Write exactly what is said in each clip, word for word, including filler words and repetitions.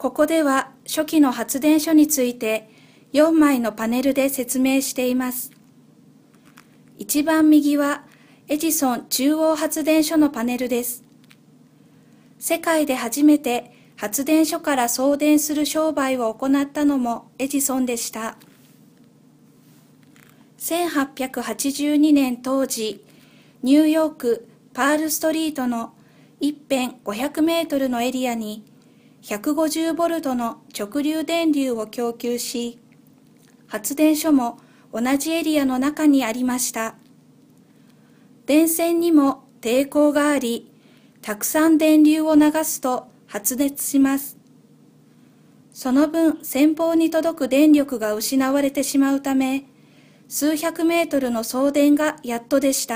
ここでは初期の発電所についてよんまいのパネルで説明しています。一番右はエジソン中央発電所のパネルです。世界で初めて発電所から送電する商売を行ったのもエジソンでした。せんはっぴゃくはちじゅうにねん当時、ニューヨークパールストリートの一辺ごひゃくメートルのエリアにひゃくごじゅうボルトの直流電流を供給し、発電所も同じエリアの中にありました。電線にも抵抗があり、たくさん電流を流すと発熱します。その分、先方に届く電力が失われてしまうため、数百メートルの送電がやっとでした。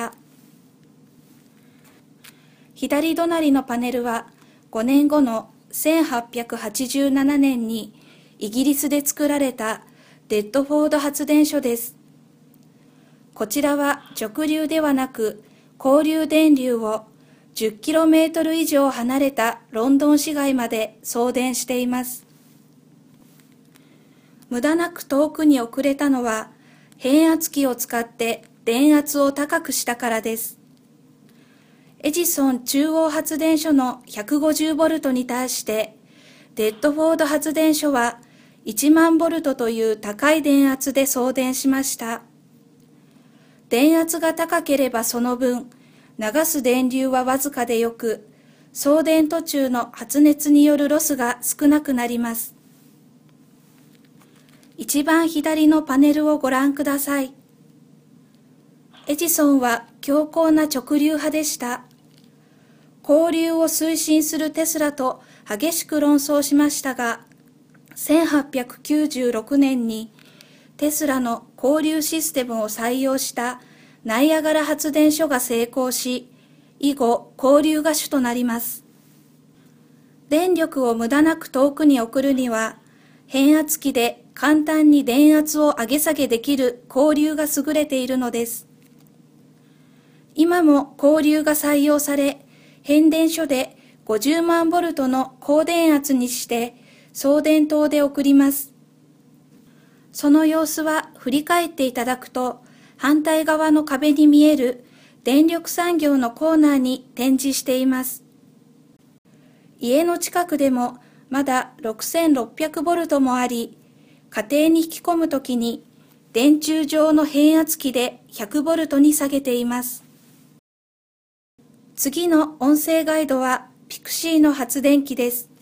左隣のパネルはごねんごのせんはっぴゃくはちじゅうななねんにイギリスで作られたデッドフォード発電所です。こちらは直流ではなく交流電流をじゅっキロメートル以上離れたロンドン市街まで送電しています。無駄なく遠くに送れたのは変圧器を使って電圧を高くしたからです。エジソン中央発電所のひゃくごじゅうボルトに対してデッドフォード発電所はいちまんボルトという高い電圧で送電しました。電圧が高ければその分、流す電流はわずかでよく、送電途中の発熱によるロスが少なくなります。一番左のパネルをご覧ください。エジソンは強硬な直流派でした。交流を推進するテスラと激しく論争しましたが、せんはっぴゃくきゅうじゅうろくねんにテスラの交流システムを採用したナイアガラ発電所が成功し、以後交流が主となります。電力を無駄なく遠くに送るには、変圧器で簡単に電圧を上げ下げできる交流が優れているのです。今も交流が採用され、変電所でごじゅうまんボルトの高電圧にして送電塔で送ります。その様子は振り返っていただくと、反対側の壁に見える電力産業のコーナーに展示しています。家の近くでもまだろくせんろっぴゃくボルトもあり、家庭に引き込むときに電柱上の変圧器でひゃくボルトに下げています。次の音声ガイドはピクシーの発電機です。